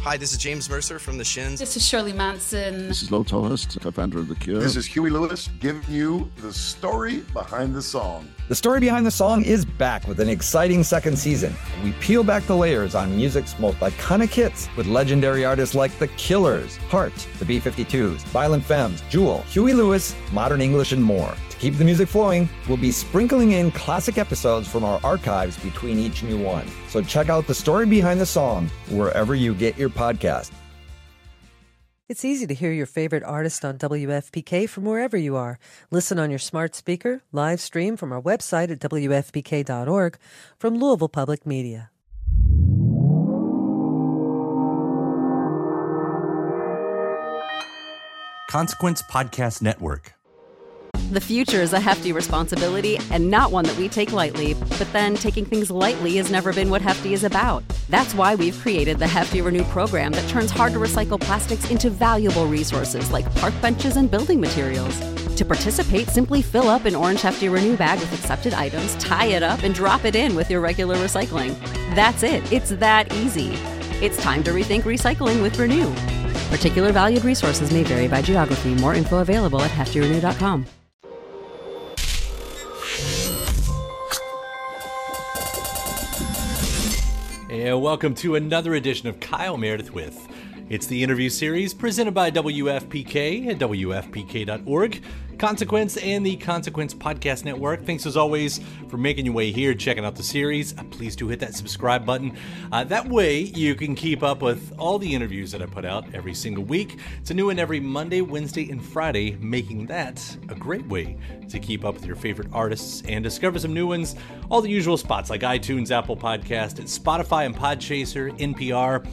Hi, this is James Mercer from The Shins. This is Shirley Manson. This is Lo Tolhurst, co-founder of The Cure. This is Huey Lewis giving you the story behind the song. The Story Behind the Song is back with an exciting second season. We peel back the layers on music's most iconic hits with legendary artists like The Killers, Heart, the B-52s, Violent Femmes, Jewel, Huey Lewis, Modern English, and more. To keep the music flowing, we'll be sprinkling in classic episodes from our archives between each new one. So check out The Story Behind the Song wherever you get your podcast. It's easy to hear your favorite artist on WFPK from wherever you are. Listen on your smart speaker, live stream from our website at WFPK.org, from Louisville Public Media. Consequence Podcast Network. The future is a hefty responsibility and not one that we take lightly. But then taking things lightly has never been what Hefty is about. That's why we've created the Hefty Renew program that turns hard-to-recycle plastics into valuable resources like park benches and building materials. To participate, simply fill up an orange Hefty Renew bag with accepted items, tie it up, and drop it in with your regular recycling. That's it. It's that easy. It's time to rethink recycling with Renew. Particular valued resources may vary by geography. More info available at heftyrenew.com. And welcome to another edition of Kyle Meredith With. It's the interview series presented by WFPK at WFPK.org, Consequence, and the Consequence Podcast Network. Thanks as always for making your way here, checking out the series. Please do hit that subscribe button. That way you can keep up with all the interviews that I put out every single week. It's a new one every Monday, Wednesday, and Friday, making that a great way to keep up with your favorite artists and discover some new ones. All the usual spots like iTunes, Apple Podcast, and Spotify and Podchaser, NPR,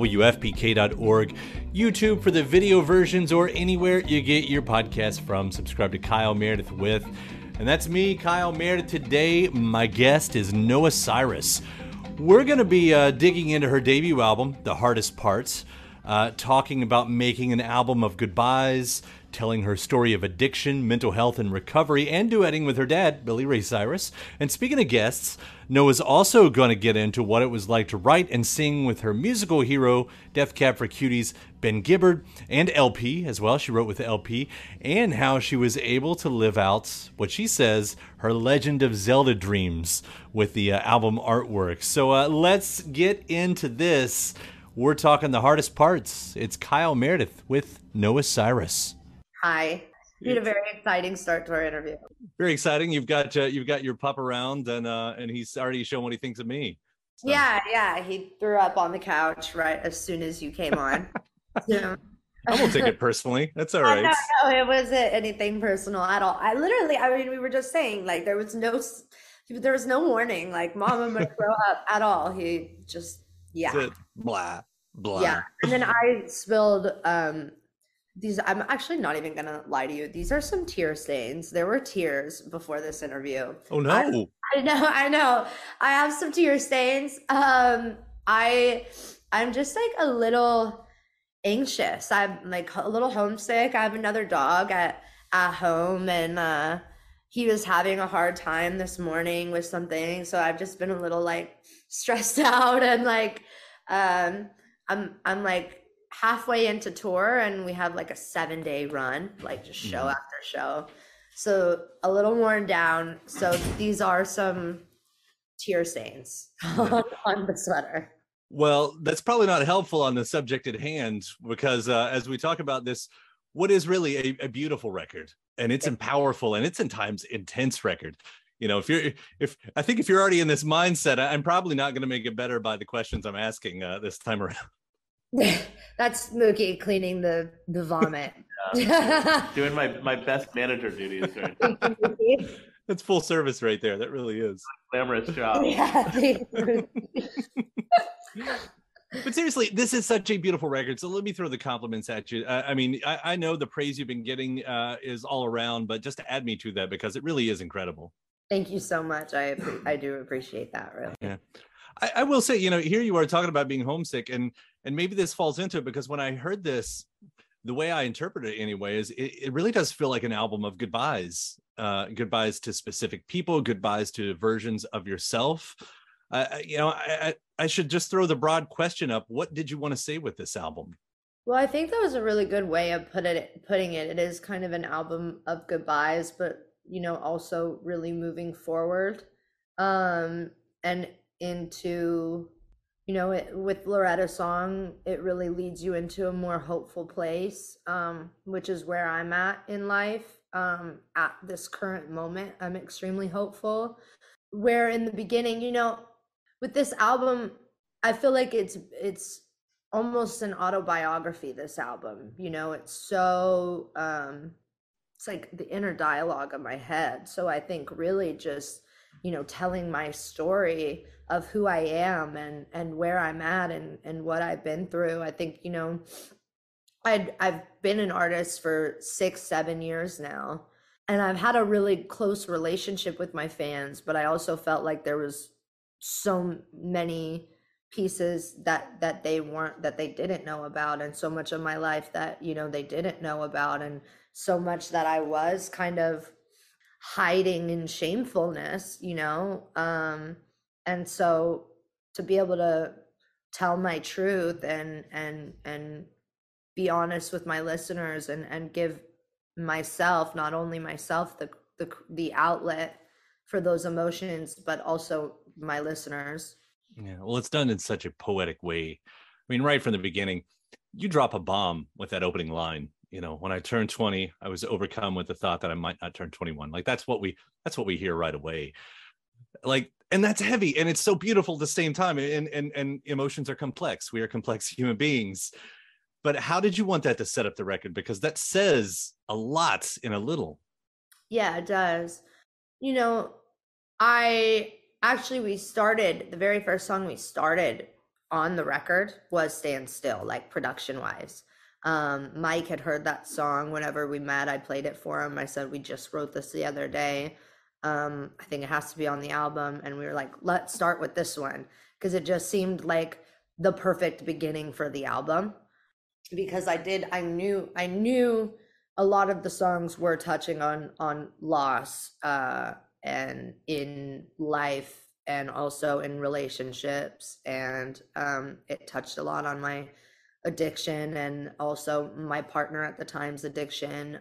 WFPK.org, YouTube for the video versions, or anywhere you get your podcast from. Subscribe to Kyle Meredith With. And that's me, Kyle Meredith. Today, my guest is Noah Cyrus. We're going to be digging into her debut album, The Hardest Parts, talking about making an album of goodbyes, telling her story of addiction, mental health, and recovery, and duetting with her dad, Billy Ray Cyrus. And speaking of guests, Noah's also going to get into what it was like to write and sing with her musical hero, Death Cab for Cutie's Ben Gibbard, and LP as well. She wrote with LP, and how she was able to live out what she says her Legend of Zelda dreams with the album artwork. So let's get into this. We're talking The Hardest Parts. It's Kyle Meredith with Noah Cyrus. Hi. We had a very exciting start to our interview. Very exciting. You've got your pup around, and he's already showing what he thinks of me. So. Yeah. He threw up on the couch right as soon as you came on. So. I won't take it personally. That's all right. No, it wasn't anything personal at all. I mean, we were just saying, like, there was no warning, like, Mom, I'm gonna throw up at all. He just, yeah. Blah, blah. Yeah. And then I spilled these, I'm actually not even gonna lie to you. These are some tear stains. There were tears before this interview. Oh no. I know. I have some tear stains. I'm just like a little anxious. I'm like a little homesick. I have another dog at home, and he was having a hard time this morning with something. So I've just been a little like stressed out, and like I'm like halfway into tour, and we have like a 7-day run, like just show after show, so a little worn down. So these are some tear stains on the sweater. Well, that's probably not helpful on the subject at hand, because as we talk about this, what is really a beautiful record, and it's a powerful, and it's in times intense record. You know, if I think if you're already in this mindset, I'm probably not going to make it better by the questions I'm asking this time around. That's Mookie cleaning the vomit. Doing my best manager duties. Right? That's full service right there. That really is. Glamorous job. Yeah. But seriously, this is such a beautiful record. So let me throw the compliments at you. I mean, I know the praise you've been getting is all around, but just add me to that, because it really is incredible. Thank you so much. I do appreciate that, really. Yeah. I will say, you know, here you are talking about being homesick, and maybe this falls into it, because when I heard this, the way I interpret it anyway is it really does feel like an album of goodbyes, goodbyes to specific people, goodbyes to versions of yourself. You know, I should just throw the broad question up. What did you want to say with this album? Well, I think that was a really good way of putting it. It is kind of an album of goodbyes, but also really moving forward, and into, with Loretta's song, it really leads you into a more hopeful place, which is where I'm at in life. At this current moment, I'm extremely hopeful. Where in the beginning, with this album, I feel like it's almost an autobiography, this album. It's so it's like the inner dialogue of my head. So I think really just telling my story of who I am and where I'm at and what I've been through. I think I've been an artist for 6-7 years now, and I've had a really close relationship with my fans, but I also felt like there was so many pieces that they didn't know about, and so much of my life that they didn't know about, and so much that I was kind of hiding in shamefulness, and so to be able to tell my truth and be honest with my listeners and give myself, not only myself, the outlet for those emotions, but also my listeners. Yeah, well, it's done in such a poetic way. I mean, right from the beginning, you drop a bomb with that opening line. When I turned 20, I was overcome with the thought that I might not turn 21. Like that's what we hear right away. Like, and that's heavy, and it's so beautiful at the same time. And emotions are complex. We are complex human beings. But how did you want that to set up the record? Because that says a lot in a little. Yeah, it does. We started, the very first song we started on the record was Stand Still, like production wise. Mike had heard that song whenever we met. I played it for him. I said, we just wrote this the other day. I think it has to be on the album. And we were like, let's start with this one. Because it just seemed like the perfect beginning for the album. Because I knew a lot of the songs were touching on loss, and in life, and also in relationships, and it touched a lot on my addiction and also my partner at the time's addiction.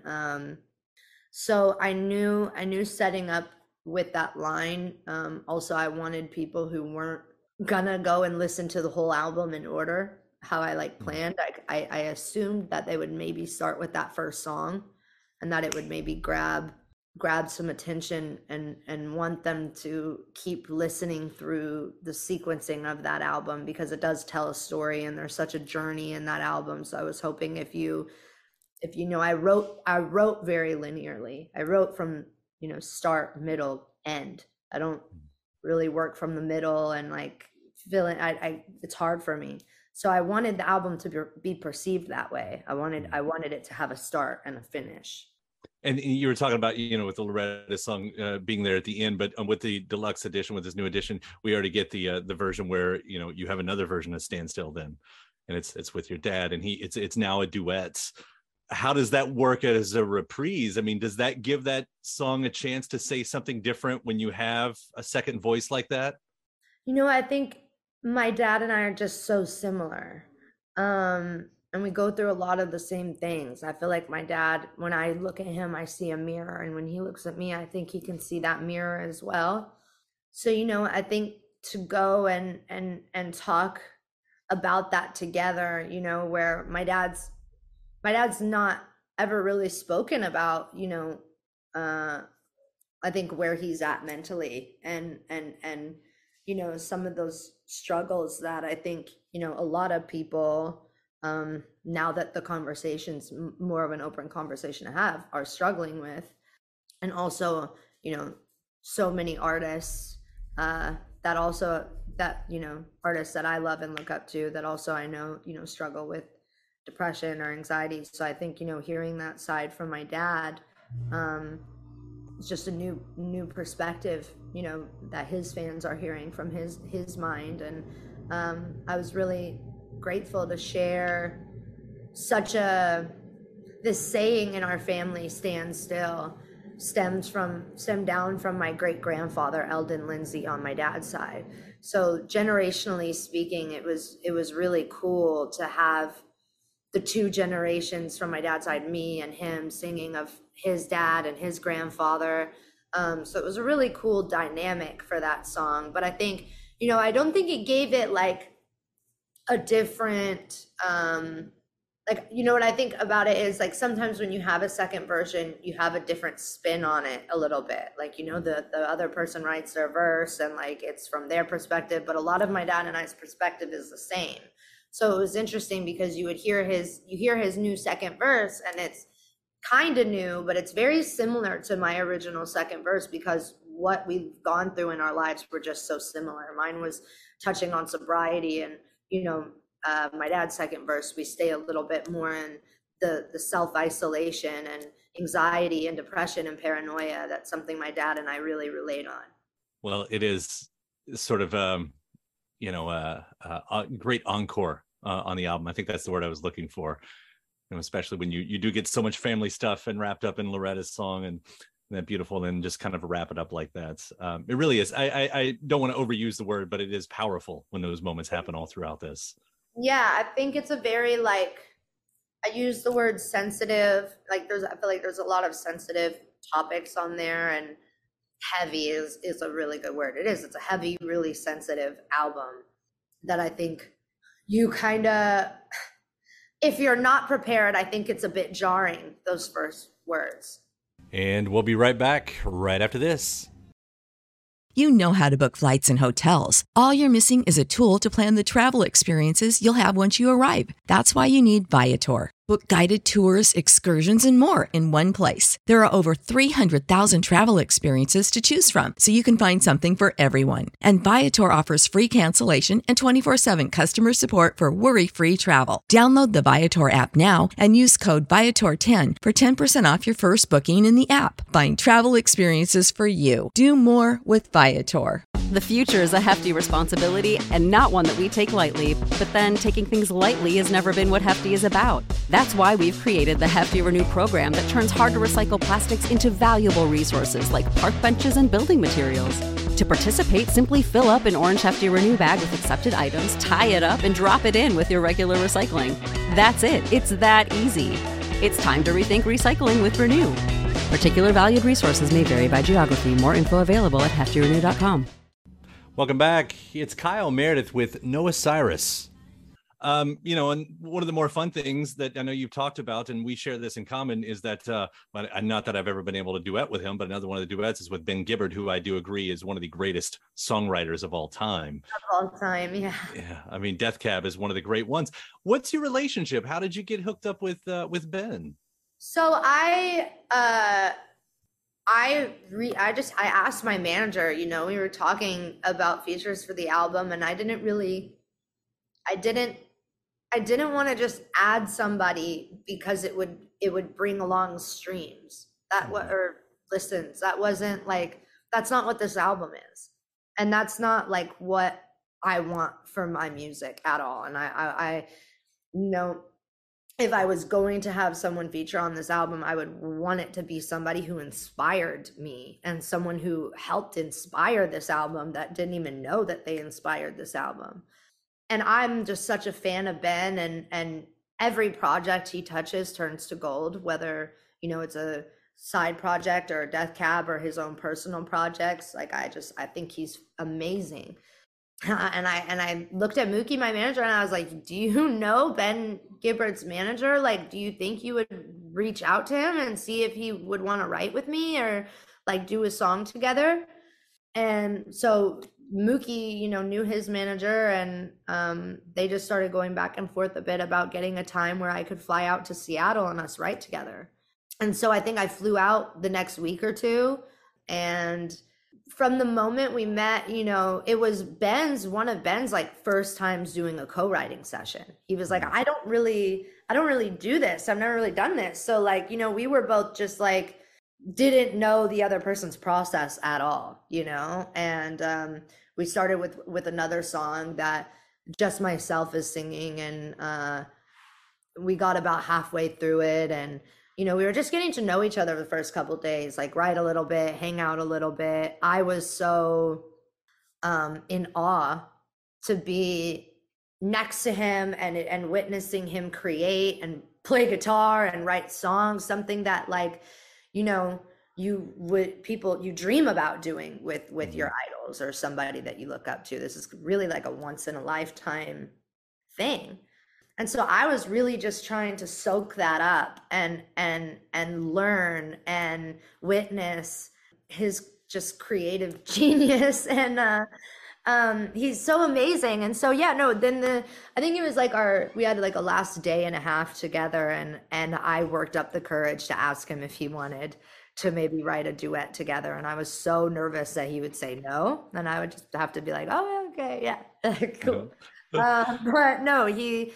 So I knew setting up with that line. Also, I wanted people who weren't gonna go and listen to the whole album in order, how I planned. I assumed that they would maybe start with that first song, and that it would maybe grab some attention and want them to keep listening through the sequencing of that album, because it does tell a story and there's such a journey in that album. So I was hoping if you know, I wrote very linearly. I wrote from, start, middle, end. I don't really work from the middle and feeling it's hard for me. So I wanted the album to be perceived that way. I wanted it to have a start and a finish. And you were talking about, with the Loretta song being there at the end, but with the deluxe edition, with this new edition, we already get the version where, you have another version of Stand Still then, and it's with your dad, and it's now a duet. How does that work as a reprise? I mean, does that give that song a chance to say something different when you have a second voice like that? I think my dad and I are just so similar. And we go through a lot of the same things. I feel like my dad, when I look at him, I see a mirror. And when he looks at me, I think he can see that mirror as well. So, I think to go and talk about that together, where my dad's not ever really spoken about, I think where he's at mentally and some of those struggles that I think, a lot of people, now that the conversation's more of an open conversation to have, are struggling with. And also, so many artists artists that I love and look up to that also I know, struggle with depression or anxiety. So I think, hearing that side from my dad, it's just a new perspective, that his fans are hearing from his mind. And I was really grateful to share this saying in our family, Stand Still, stemmed down from my great grandfather Eldon Lindsay on my dad's side, so generationally speaking, it was really cool to have the two generations from my dad's side, me and him, singing of his dad and his grandfather. So it was a really cool dynamic for that song. But I think, I don't think it gave it like a different, what I think about it is like sometimes when you have a second version, you have a different spin on it a little bit. Like, the other person writes their verse and like it's from their perspective, but a lot of my dad and I's perspective is the same. So it was interesting because you hear his new second verse and it's kind of new, but it's very similar to my original second verse because what we've gone through in our lives were just so similar. Mine was touching on sobriety, and my dad's second verse, we stay a little bit more in the self-isolation and anxiety and depression and paranoia. That's something my dad and I really relate on. Well, it is sort of a great encore on the album. I think that's the word I was looking for. Especially when you do get so much family stuff and wrapped up in Loretta's song and that beautiful, and just kind of wrap it up like that. It really is. I don't want to overuse the word, but it is powerful when those moments happen all throughout this. Yeah, I think it's a very I use the word sensitive. I feel like there's a lot of sensitive topics on there, and heavy is a really good word. It's a heavy, really sensitive album that I think you kind of, if you're not prepared, I think it's a bit jarring, those first words. And we'll be right back right after this. You know how to book flights and hotels. All you're missing is a tool to plan the travel experiences you'll have once you arrive. That's why you need Viator. Book guided tours, excursions, and more in one place. There are over 300,000 travel experiences to choose from, so you can find something for everyone. And Viator offers free cancellation and 24/7 customer support for worry-free travel. Download the Viator app now and use code Viator10 for 10% off your first booking in the app. Find travel experiences for you. Do more with Viator. The future is a hefty responsibility and not one that we take lightly. But then taking things lightly has never been what Hefty is about. That's why we've created the Hefty Renew program that turns hard-to-recycle plastics into valuable resources like park benches and building materials. To participate, simply fill up an orange Hefty Renew bag with accepted items, tie it up, and drop it in with your regular recycling. That's it. It's that easy. It's time to rethink recycling with Renew. Particular valued resources may vary by geography. More info available at heftyrenew.com. Welcome back. It's Kyle Meredith with Noah Cyrus. And one of the more fun things that I know you've talked about, and we share this in common, is that, not that I've ever been able to duet with him, but another one of the duets is with Ben Gibbard, who I do agree is one of the greatest songwriters of all time. Of all time, yeah. Yeah, I mean, Death Cab is one of the great ones. What's your relationship? How did you get hooked up with Ben? So I asked my manager, we were talking about features for the album, and I didn't want to just add somebody because it would bring along streams or listens. That's not what this album is. And that's not like what I want for my music at all. And I if I was going to have someone feature on this album, I would want it to be somebody who inspired me and someone who helped inspire this album that didn't even know that they inspired this album. And I'm just such a fan of Ben, and every project he touches turns to gold, whether, it's a side project or a Death Cab or his own personal projects. I think he's amazing. And I looked at Mookie, my manager, and I was like, do you know Ben Gibbard's manager? Do you think you would reach out to him and see if he would want to write with me or do a song together? And so Mookie, knew his manager, and they just started going back and forth a bit about getting a time where I could fly out to Seattle and us write together. And so I think I flew out the next week or two, and from the moment we met, it was one of Ben's first times doing a co-writing session. He was like, I don't really do this. I've never really done this. So we were both just didn't know the other person's process at all, and we started with another song that just myself is singing, and we got about halfway through it, and we were just getting to know each other the first couple of days, write a little bit, hang out a little bit. I was so in awe to be next to him and witnessing him create and play guitar and write songs, something that, like, you know, you dream about doing with your idols or somebody that you look up to. This is really like a once in a lifetime thing. And so I was really just trying to soak that up and learn and witness his just creative genius. And he's so amazing. And so, yeah, no, then I think it was like we had like a last day and a half together, and I worked up the courage to ask him if he wanted to maybe write a duet together. And I was so nervous that he would say no. And I would just have to be like, oh, okay, yeah, cool. But no, he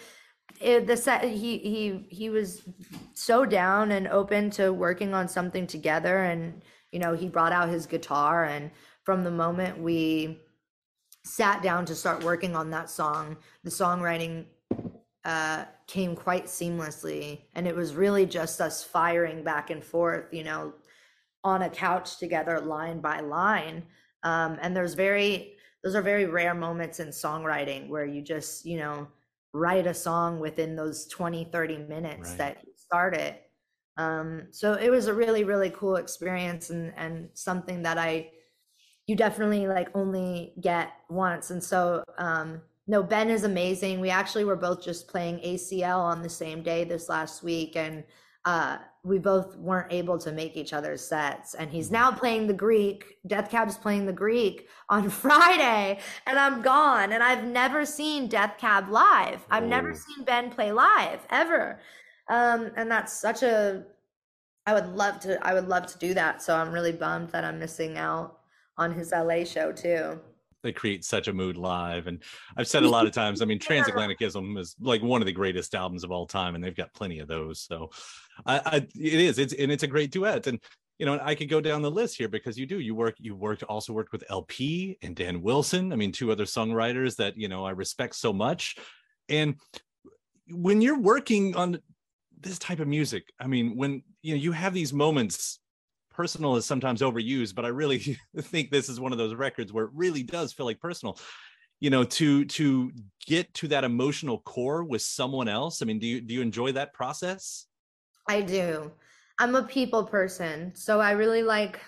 was so down and open to working on something together. And, you know, he brought out his guitar, and from the moment we sat down to start working on that song, the songwriting came quite seamlessly. And it was really just us firing back and forth, you know, on a couch together, line by line. And those are very rare moments in songwriting where you just, you know, write a song within those 20-30 minutes right. that you start it. So it was a really, really cool experience, and something that you definitely like only get once. And so, no, Ben is amazing. We actually were both just playing ACL on the same day this last week, and we both weren't able to make each other's sets. And he's now playing the Greek. Death Cab is playing the Greek on Friday, and I'm gone. And I've never seen Death Cab live. I've never seen Ben play live ever. And that's such I would love to do that. So I'm really bummed that I'm missing out on his LA show too. They create such a mood live. And I've said a lot of times, I mean, Transatlanticism is like one of the greatest albums of all time, and they've got plenty of those. So it's a great duet. And, you know, I could go down the list here because you also worked with LP and Dan Wilson. I mean, two other songwriters that, you know, I respect so much. And when you're working on this type of music, I mean, when, you know, you have these moments, personal is sometimes overused, but I really think this is one of those records where it really does feel like personal, you know, to get to that emotional core with someone else. I mean, do you enjoy that process? I do. I'm a people person. So I really like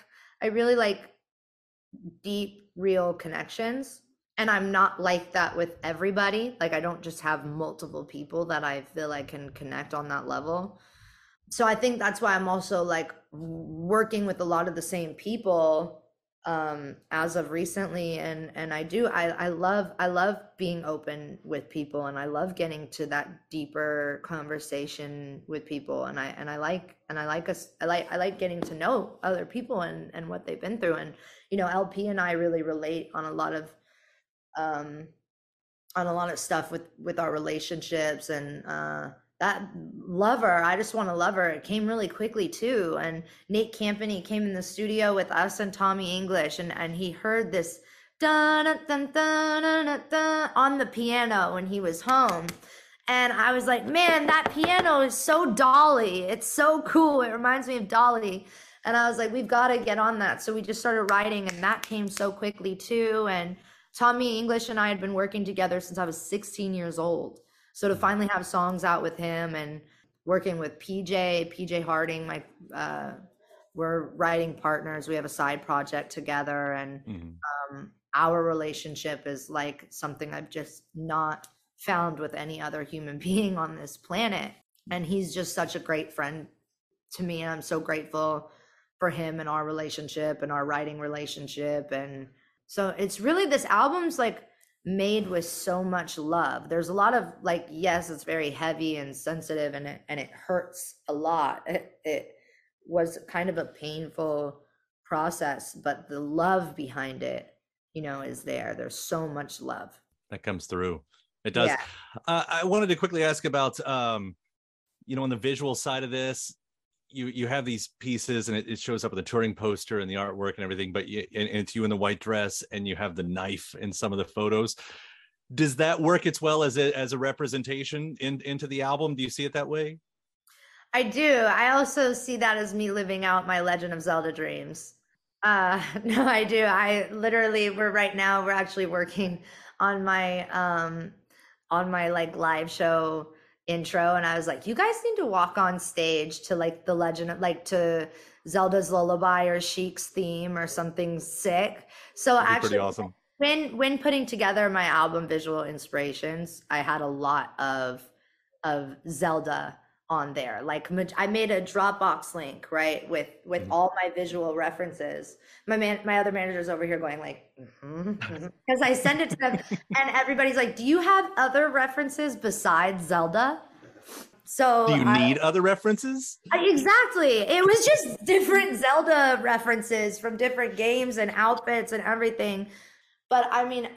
deep, real connections. And I'm not like that with everybody. Like, I don't just have multiple people that I feel I can connect on that level. So I think that's why I'm also like working with a lot of the same people as of recently. And I love being open with people, and I love getting to that deeper conversation with people. And I like getting to know other people and what they've been through. And, you know, LP and I really relate on a lot of stuff with our relationships, and that Lover, I Just Want a Lover, it came really quickly too. And Nate Campany came in the studio with us and Tommy English, and he heard this dun dun dun dun dun on the piano when he was home. And I was like, man, that piano is so Dolly. It's so cool. It reminds me of Dolly. And I was like, we've got to get on that. So we just started writing, and that came so quickly too. And Tommy English and I had been working together since I was 16 years old. So to finally have songs out with him, and working with PJ Harding, we're writing partners. We have a side project together, and our relationship is like something I've just not found with any other human being on this planet. And he's just such a great friend to me, and I'm so grateful for him and our relationship and our writing relationship. And so it's really, this album's like made with so much love. There's a lot of like, yes, it's very heavy and sensitive, and it hurts a lot. It was kind of a painful process, but the love behind it, you know, is there. There's so much love that comes through. It does. Yeah. I wanted to quickly ask about, you know, on the visual side of this, you have these pieces, and it shows up in the touring poster and the artwork and everything, but and it's you in the white dress, and you have the knife in some of the photos. Does that work as well as a representation into the album? Do you see it that way? I do. I also see that as me living out my Legend of Zelda dreams. No, I do. We're actually working on my like live show intro, and I was like, you guys need to walk on stage to like the legend of like to Zelda's Lullaby or Chic's theme or something sick. So That'd be actually, pretty awesome. when putting together my album visual inspirations, I had a lot of Zelda on there. Like I made a Dropbox link, right, with all my visual references. My other manager's over here going like, because I send it to them, and everybody's like, "Do you have other references besides Zelda?" So do you need other references? Exactly. It was just different Zelda references from different games and outfits and everything. But I mean,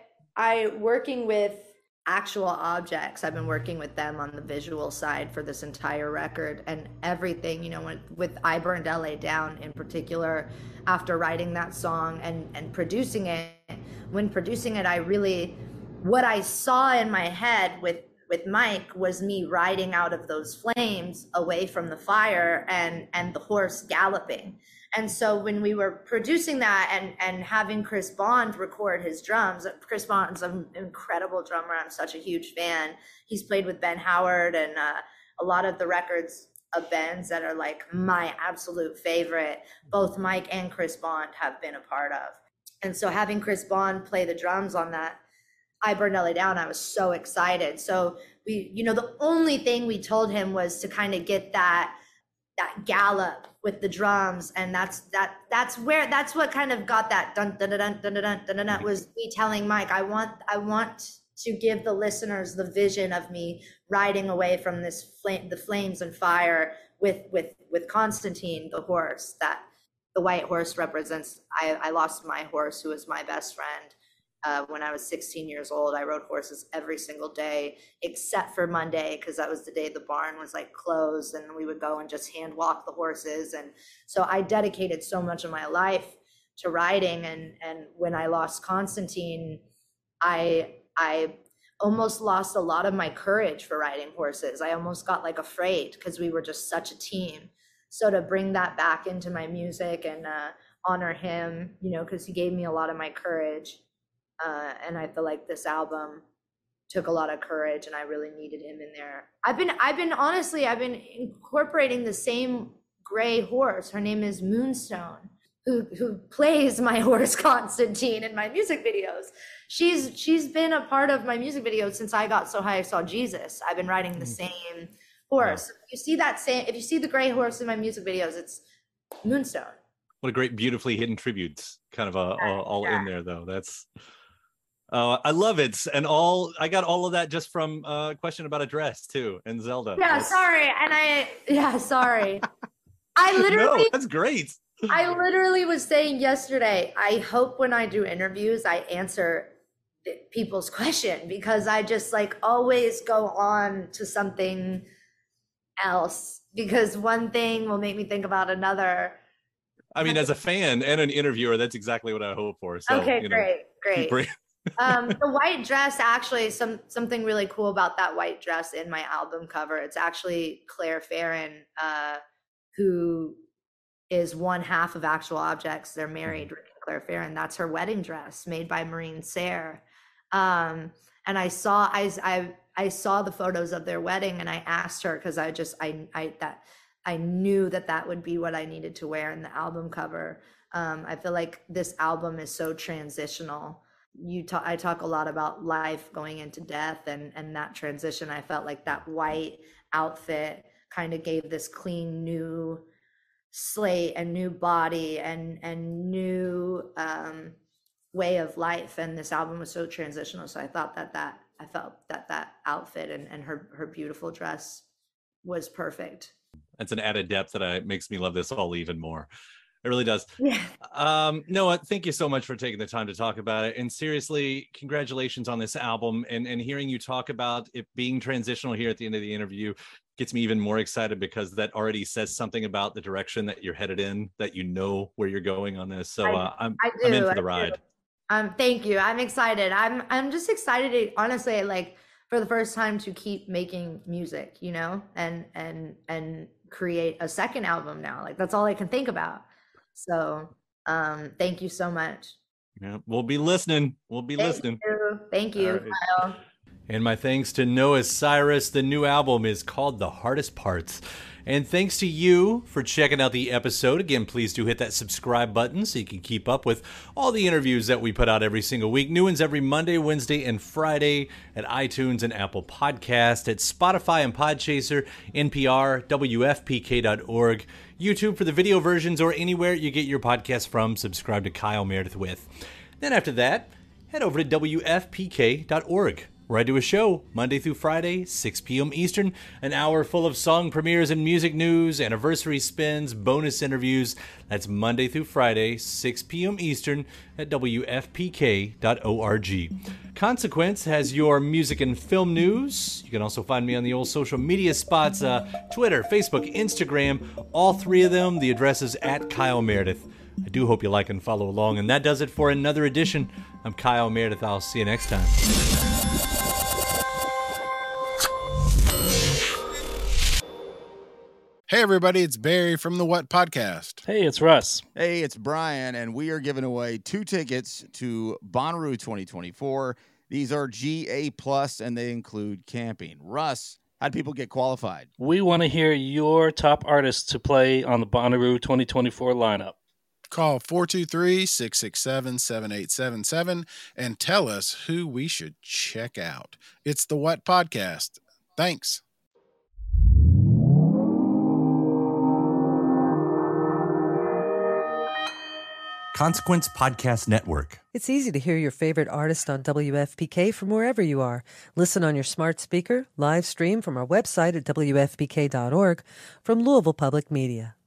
I working with actual objects. I've been working with them on the visual side for this entire record, and everything, with I Burned LA Down in particular, after writing that song and producing it. When producing it, what I saw in my head with Mike was me riding out of those flames away from the fire and the horse galloping. And so when we were producing that and having Chris Bond record his drums, Chris Bond's an incredible drummer. I'm such a huge fan. He's played with Ben Howard and a lot of the records of Ben's that are like my absolute favorite, both Mike and Chris Bond have been a part of. And so having Chris Bond play the drums on that I Burned LA Down, I was so excited. So we, the only thing we told him was to kind of get that gallop with the drums, and that's what kind of got that dun dun dun dun dun dun dun dun, was me telling Mike, I want to give the listeners the vision of me riding away from the flames and fire with Constantine, the horse, that the white horse represents. I lost my horse, who was my best friend. When I was 16 years old. I rode horses every single day except for Monday, because that was the day the barn was like closed, and we would go and just hand walk the horses. And so I dedicated so much of my life to riding. And when I lost Constantine, I almost lost a lot of my courage for riding horses. I almost got like afraid, because we were just such a team. So to bring that back into my music and honor him, because he gave me a lot of my courage. And I feel like this album took a lot of courage, and I really needed him in there. I've been incorporating the same gray horse. Her name is Moonstone, who plays my horse Constantine in my music videos. She's been a part of my music videos since I Got So High I Saw Jesus. I've been riding the same horse. Wow. If you see the gray horse in my music videos, it's Moonstone. What a great, beautifully hidden tributes, kind of all in there, though. That's I love it. And I got all of that just from a question about a dress too, and Zelda. Yeah, sorry. Sorry. I literally, no, that's great. I literally was saying yesterday, I hope when I do interviews, I answer people's question, because I just like always go on to something else, because one thing will make me think about another. I mean, as a fan and an interviewer, that's exactly what I hope for. So, okay, great. The white dress, actually, something really cool about that white dress in my album cover. It's actually Claire Farron, who is one half of Actual Objects. They're married, Rick and Claire Farron. That's her wedding dress, made by Maureen Sayre. And I saw the photos of their wedding, and I asked her, because I knew that would be what I needed to wear in the album cover. I feel like this album is so transitional. I talk a lot about life going into death, and that transition. I felt like that white outfit kind of gave this clean new slate and new body and new way of life. And this album was so transitional. So I thought I felt that outfit and her beautiful dress was perfect. That's an added depth that makes me love this all even more. It really does. Yeah. Noah, thank you so much for taking the time to talk about it. And seriously, congratulations on this album. And hearing you talk about it being transitional here at the end of the interview gets me even more excited, because that already says something about the direction that you're headed in, that you know where you're going on this. So I'm in for the ride. Thank you. I'm excited. I'm just excited to, honestly, like, for the first time, to keep making music, and create a second album now. Like, that's all I can think about. So Thank you so much. Yeah, we'll be listening. Thank you, All right. Kyle. And my thanks to Noah Cyrus. The new album is called The Hardest Parts. And thanks to you for checking out the episode. Again, please do hit that subscribe button so you can keep up with all the interviews that we put out every single week. New ones every Monday, Wednesday, and Friday at iTunes and Apple Podcast, at Spotify and Podchaser, NPR, WFPK.org, YouTube for the video versions, or anywhere you get your podcast from. Subscribe to Kyle Meredith With. Then after that, head over to WFPK.org, where I do a show Monday through Friday, 6 p.m. Eastern, an hour full of song premieres and music news, anniversary spins, bonus interviews. That's Monday through Friday, 6 p.m. Eastern at WFPK.org. Consequence has your music and film news. You can also find me on the old social media spots, Twitter, Facebook, Instagram, all three of them. The address is at Kyle Meredith. I do hope you like and follow along, and that does it for another edition. I'm Kyle Meredith. I'll see you next time. Hey everybody, it's Barry from the What Podcast. Hey, it's Russ. Hey, it's Brian, and we are giving away 2 tickets to Bonnaroo 2024. These are GA+, and they include camping. Russ, how do people get qualified? We want to hear your top artists to play on the Bonnaroo 2024 lineup. Call 423-667-7877 and tell us who we should check out. It's the What Podcast. Thanks. Consequence Podcast Network. It's easy to hear your favorite artist on WFPK from wherever you are. Listen on your smart speaker, live stream from our website at WFPK.org, from Louisville Public Media.